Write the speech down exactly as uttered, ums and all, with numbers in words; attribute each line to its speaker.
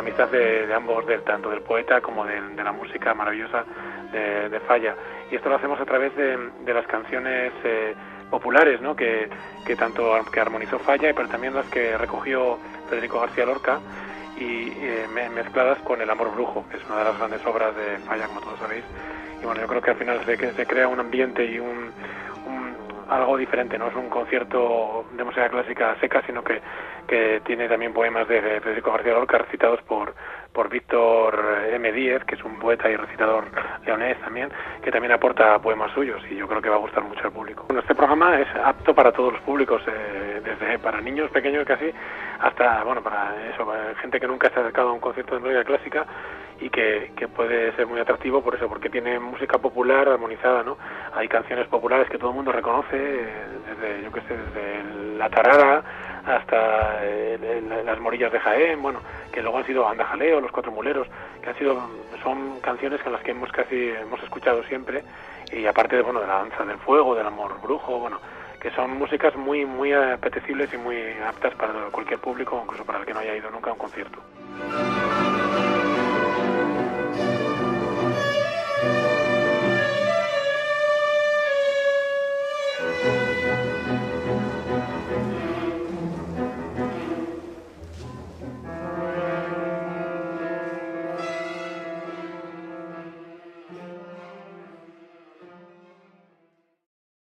Speaker 1: amistad de, de ambos, del, tanto del poeta como de, de la música maravillosa de, de Falla. Y esto lo hacemos a través de, de las canciones eh, populares, ¿no? que, que tanto que armonizó Falla, pero también las que recogió Federico García Lorca, y eh, mezcladas con El amor brujo, que es una de las grandes obras de Falla, como todos sabéis. Y bueno, yo creo que al final se, se crea un ambiente y un, un algo diferente, no es un concierto de música clásica seca, sino que, que tiene también poemas de Federico García Lorca recitados por, por Víctor M. Díez, que es un poeta y recitador leonés también, que también aporta poemas suyos, y yo creo que va a gustar mucho al público. Bueno, este programa es apto para todos los públicos, eh, desde para niños pequeños casi, hasta, bueno, para eso, para gente que nunca se ha acercado a un concierto de música clásica, y que, que puede ser muy atractivo por eso, porque tiene música popular armonizada, ¿no? Hay canciones populares que todo el mundo reconoce, desde, yo qué sé, desde La Tarara hasta eh, Las Morillas de Jaén, bueno, que luego han sido Andajaleo, Los Cuatro Muleros, que han sido, son canciones con las que hemos casi hemos escuchado siempre, y aparte de, bueno, de la danza del fuego, del amor brujo, bueno, que son músicas muy, muy apetecibles y muy aptas para cualquier público, incluso para el que no haya ido nunca a un concierto.